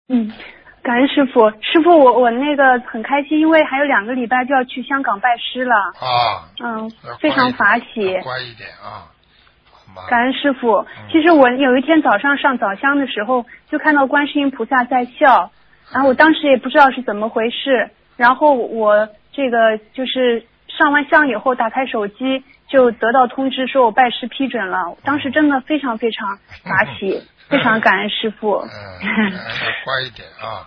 嗯，感恩师傅。师傅，我那个很开心，因为还有2个礼拜就要去香港拜师了。 啊。 非常法喜。 乖一点啊。 感恩师傅。其实我有一天早上上早香的时候，就看到观世音菩萨在笑，然后我当时也不知道是怎么回事，然后我这个就是上完香以后打开手机就得到通知说我拜师批准了，当时真的非常非常法喜，非常感恩师傅。 乖一点啊。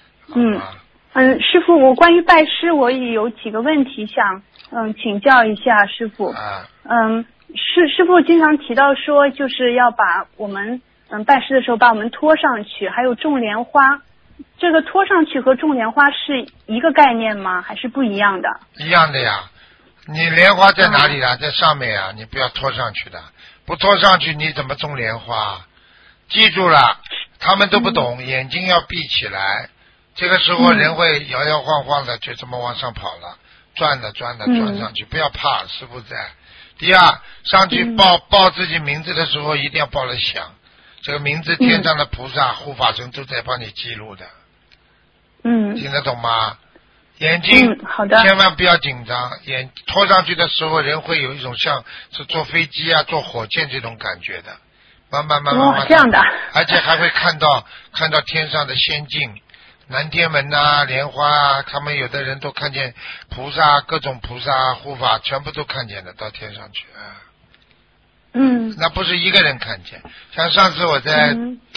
师傅，我关于拜师我也有几个问题想请教一下师傅。师傅经常提到说就是要把我们拜师的时候把我们拖上去，还有种莲花，这个拖上去和种莲花是一个概念吗？还是不一样的？ 一样的呀，你莲花在哪里啊？在上面啊，你不要拖上去的，不拖上去你怎么种莲花？记住了，他们都不懂，眼睛要闭起来，这个时候人会摇摇晃晃的就这么往上跑了，转的转上去，不要怕，师父在。第二，上去报自己名字的时候一定要报得响，这个名字天上的菩萨护法神都在帮你记录的。听得懂吗？眼睛好的， 千万不要紧张，拖上去的时候人会有一种像是坐飞机啊坐火箭这种感觉的，慢慢这样的， 而且还会看到天上的仙境，南天门啊莲花啊，他们有的人都看见菩萨，各种菩萨护法全部都看见的，到天上去啊。那不是一个人看见，像上次我在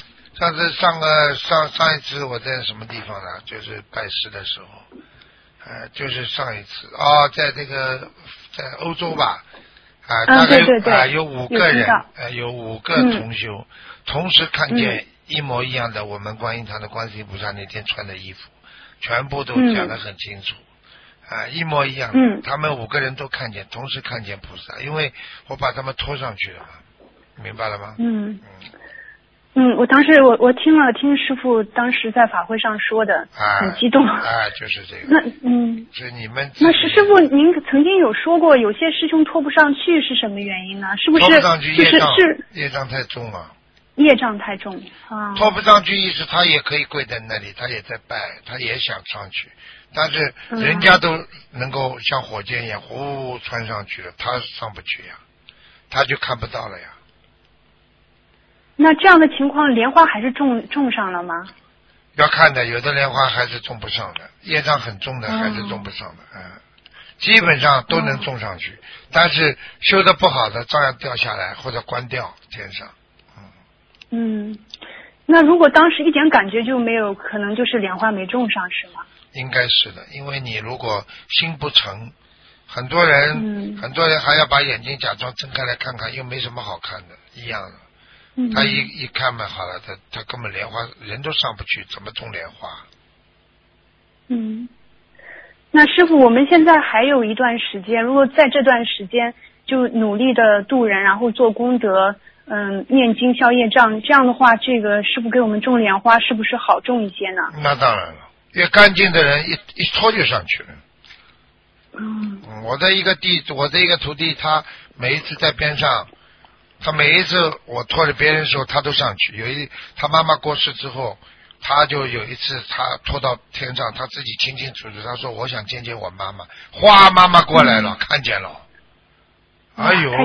上一次我在什么地方呢？就是拜师的时候，就是上一次在这个在欧洲吧，大概有5个人，有5个同修同时看见一模一样的我们观音堂的观世音菩萨那天穿的衣服，全部都讲得很清楚，一模一样的，他们5个人都看见，同时看见菩萨，因为我把他们拖上去了，明白了吗？ 我当时我听师父当时在法会上说的，很激动。 就是这个。是你们。 那师父，您曾经有说过，有些师兄拖不上去是什么原因呢？是不是拖不上去业障太重了？ 业障太重啊。 拖不上去意思他也可以跪在那里，他也在拜，他也想上去，但是人家都能够像火箭一样呼穿上去了，他上不去呀，他就看不到了呀。 那这样的情况，莲花还是种上了吗？ 要看的，有的莲花还是种不上的，业障很重的还是种不上的，基本上都能种上去，但是修得不好的照样掉下来或者关掉天上。 那如果当时一点感觉就没有，可能就是莲花没种上是吗？应该是的，因为你如果心不诚，很多人还要把眼睛假装睁开来看看，又没什么好看的，一样的。他一看嘛，好了，他根本莲花人都上不去，怎么种莲花？ 那师父，我们现在还有一段时间，如果在这段时间就努力的度人，然后做功德，念经消业障，这样的话，这个师父给我们种莲花是不是好种一些呢？ 那当然了，越干净的人一拖就上去了。我的一个徒弟，他每一次在边上。他每一次我拖着别人的时候他都上去，他妈妈过世之后，他就有一次他拖到天上，他自己清清楚楚，他说我想见见我妈妈，哗，妈妈过来了，看见了，哎呦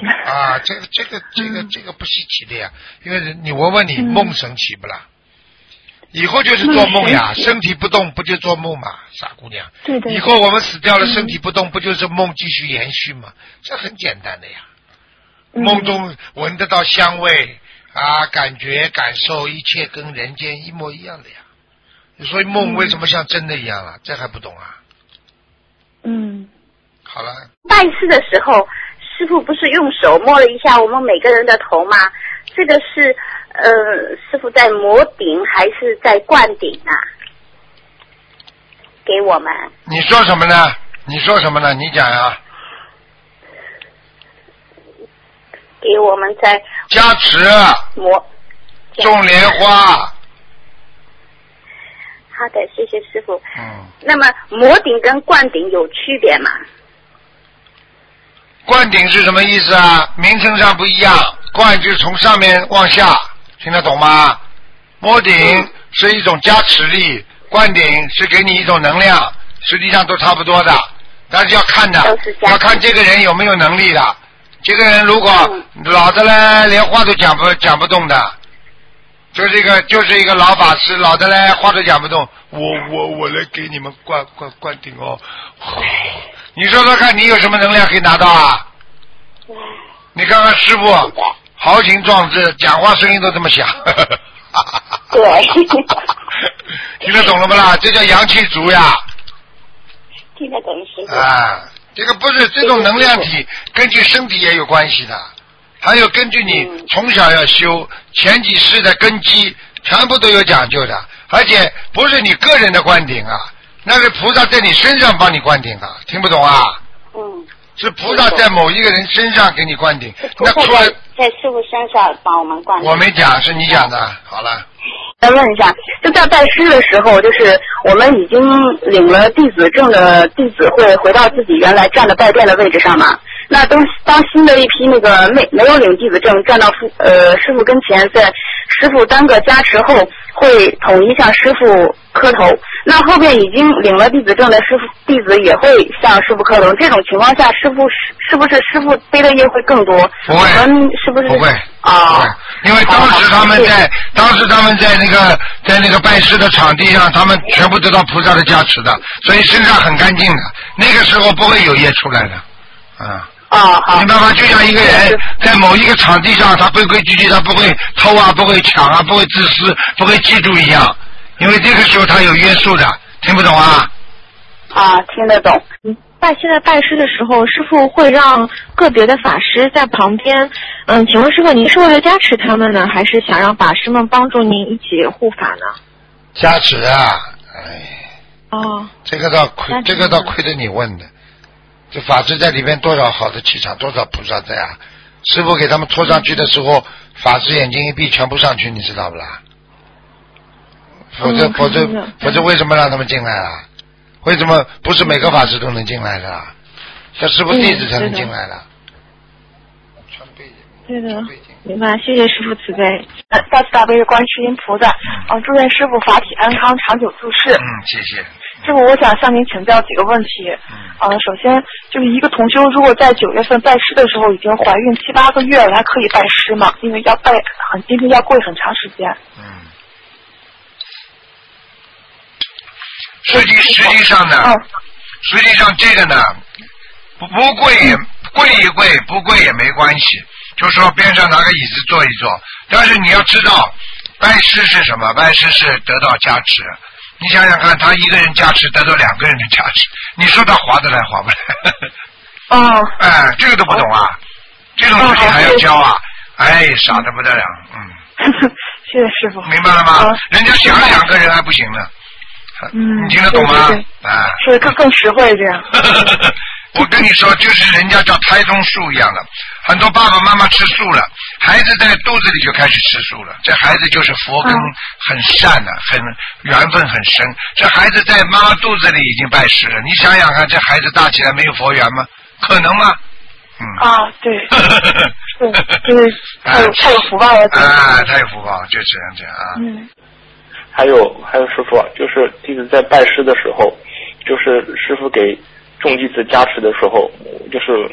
这个不稀奇的呀，因为我问你梦神奇不啦？以后就是做梦呀，身体不动不就做梦嘛，傻姑娘。 对， 以后我们死掉了，身体不动不就是梦继续延续嘛，这很简单的呀。梦中闻得到香味感觉感受一切跟人间一模一样的呀，所以梦为什么像真的一样这还不懂啊？好了。 拜师的时候，师父不是用手摸了一下我们每个人的头吗？这个是师父在摩顶还是在灌顶啊？给我们。 你说什么呢？你讲呀。 给我们在加持种莲花。 好的，谢谢师父。那么摩顶跟灌顶有区别吗？ 灌顶是什么意思啊？名称上不一样，灌就是从上面往下，听得懂吗？摩顶是一种加持力，灌顶是给你一种能量，实际上都差不多的，但是要看的，要看这个人有没有能力的。这个人如果老的嘞，连话都讲不动的，就是一个老法师，老的嘞话都讲不动。我来给你们灌顶哦。你说说看，你有什么能量可以拿到啊？你看看师傅，豪情壮志，讲话声音都这么响。 对。 听得懂了不啦？这叫阳气足呀。 听得懂师傅。 啊。这个不是这种能量体，根据身体也有关系的，还有根据你从小要修前几世的根基，全部都有讲究的，而且不是你个人的灌顶啊，那是菩萨在你身上帮你灌顶啊，听不懂啊？是菩萨在某一个人身上给你灌顶，那出来在师傅身上帮我们灌顶。 我没讲，是你讲的。好了。 再问一下，就在拜师的时候，就是我们已经领了弟子证的弟子会回到自己原来站的拜殿的位置上嘛？那当新的一批那个没有领弟子证站到师傅跟前，在师傅单个加持后，会统一向师傅磕头。那后边已经领了弟子证的弟子也会向师傅磕头。这种情况下，是不是师傅背的业会更多？ 不会， 是不是？ 不会啊， 因为当时他们在那个拜师的场地上，他们全部得到菩萨的加持的，所以身上很干净的。那个时候不会有业出来的， 好， 明白吗？就像一个人在某一个场地上，他规规矩矩，他不会偷啊，不会抢啊，不会自私，不会嫉妒一样，因为这个时候他有约束的，听不懂啊？ 听得懂。 现在拜师的时候，师父会让个别的法师在旁边。请问师父，您是为了加持他们呢，还是想让法师们帮助您一起护法呢？ 加持啊，这个倒亏得你问的。这法师在里面多少好的气场，多少菩萨在啊！师父给他们拖上去的时候，法师眼睛一闭，全部上去，你知道不啦？否则为什么让他们进来啊？为什么不是每个法师都能进来的啊？要师父弟子才能进来的。穿背景。 对的，明白。谢谢师父慈悲。 大慈大悲的观世音菩萨，祝愿师父法体安康，长久住世。 谢谢。 师傅，我想向您请教几个问题。首先就是一个同修，如果在9月份拜师的时候已经怀孕7、8个月了，还可以拜师吗？因为今天要跪很长时间。 实际上呢，实际上这个呢，不跪一跪，不跪也没关系，就说边上拿个椅子坐一坐。但是你要知道，拜师是什么？拜师是得到加持。你想想看，他一个人加持得到2个人的加持，你说他划得来划不来？这个都不懂啊，这种事情还要教啊？傻得不得了， 谢谢师傅。 明白了吗？人家想2个人还不行呢。你听得懂吗？ 是更实惠这样。 我跟你说，就是人家叫胎中树一样的，很多爸爸妈妈吃素了，孩子在肚子里就开始吃素了，这孩子就是佛根很善的，很缘分很深。这孩子在妈妈肚子里已经拜师了，你想想看，这孩子大起来没有佛缘吗？可能吗？ 对，就是太有福报了。 太有福报，就这样啊。 还有师傅，就是弟子在拜师的时候，就是师傅给众弟子加持的时候，就是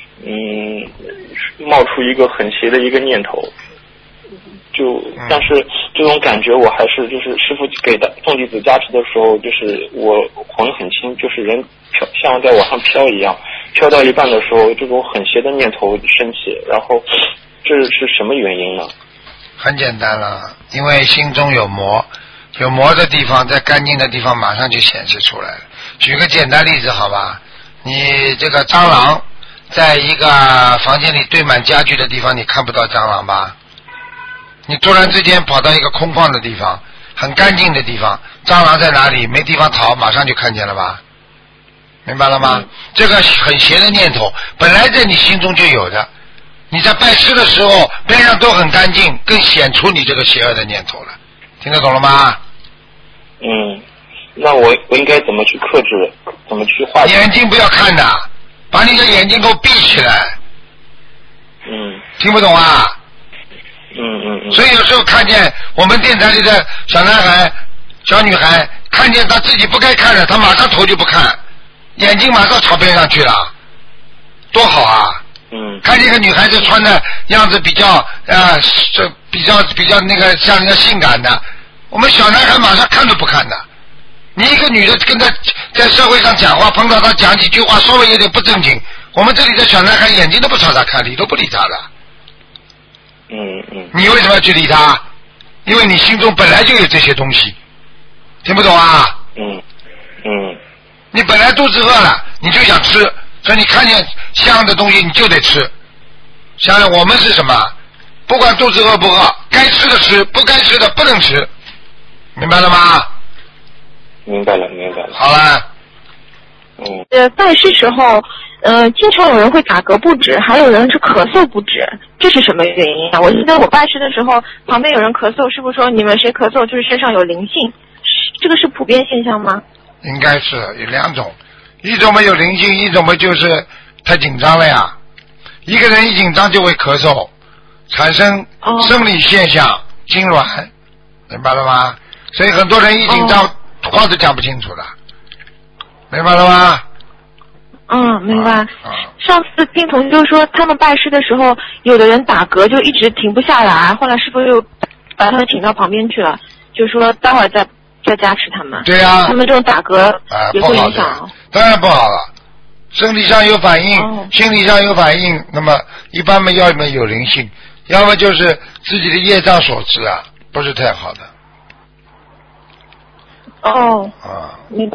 冒出一个很邪的一个念头，但是这种感觉我还是就是师傅给的众弟子加持的时候，就是我魂很轻，就是人像在往上飘一样，飘到一半的时候，这种很邪的念头升起，然后这是什么原因呢？ 很简单了，因为心中有魔。有魔的地方，在干净的地方马上就显示出来了。举个简单例子好吧，你这个蟑螂在一个房间里堆满家具的地方，你看不到蟑螂吧？你突然之间跑到一个空旷的地方，很干净的地方，蟑螂在哪里？没地方逃，马上就看见了吧？明白了吗？这个很邪的念头本来在你心中就有的，你在拜师的时候边上都很干净，更显出你这个邪恶的念头了。听得懂了吗？ 那我应该怎么去克制，怎么去化解？ 眼睛不要看的，把你的眼睛给我闭起来。听不懂啊？ 所以有时候看见我们电台里的小男孩、小女孩，看见他自己不该看的，他马上头就不看，眼睛马上朝边上去了，多好啊！看见一个女孩子穿的样子比较比较那个像人家性感的，我们小男孩马上看都不看的。你一个女的跟他在社会上讲话，碰到他讲几句话稍微有点不正经，我们这里的小男孩眼睛都不朝他看，理都不理他的。你为什么要去理他？因为你心中本来就有这些东西，听不懂啊？你本来肚子饿了，你就想吃，所以你看见香的东西你就得吃。想想我们是什么？不管肚子饿不饿，该吃的吃，不该吃的不能吃，明白了吗？ 明白了。 好了。 拜师时候，经常有人会打嗝不止，还有人是咳嗽不止，这是什么原因啊？我记得我拜师的时候，旁边有人咳嗽，师傅说你们谁咳嗽就是身上有灵性，这个是普遍现象吗？ 应该是有两种，一种嘛有灵性，一种嘛就是太紧张了呀。一个人一紧张就会咳嗽，产生生理现象，痉挛，明白了吗？所以很多人一紧张，话都讲不清楚了，明白了吗？ 明白。上次听同修说，他们拜师的时候，有的人打嗝就一直停不下来，后来师傅又把他们请到旁边去了，就说待会儿再加持他们。对呀。他们这种打嗝也会影响。 当然不好了，身体上有反应，心理上有反应，那么一般嘛要么有灵性，要么就是自己的业障所致啊，不是太好的。 明白。